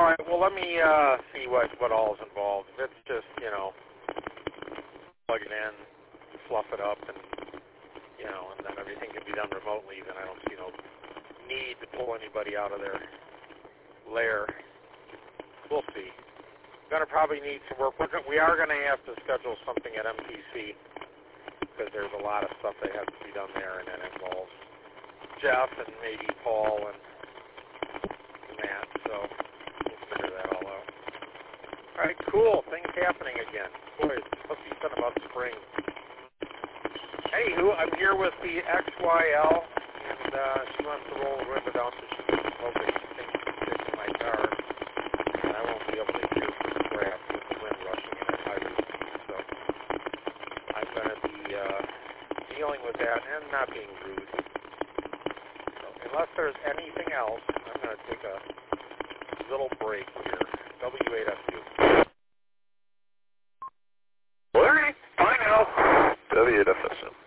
All right, well, let me see what all is involved. If it's just, plug it in, fluff it up, and, and then everything can be done remotely, then I don't see no need to pull anybody out of their lair. We'll see. Going to probably need some work. We are going to have to schedule something at MTC because there's a lot of stuff that has to be done there, and that involves Jeff and maybe Paul and Matt, so we'll figure that all out. All right, cool. Things happening again. Boy, it must be something about spring. Anywho, I'm here with the XYL, and she wants to roll the window down so she can smoke it. She thinks she's fixing my car, and I won't be able to hear from the grass with the wind rushing in at high speed. So I'm going to be dealing with that and not being rude. So unless there's anything else, I'm going to take a little break here. W8SU. Larry, bye now. W8FSM.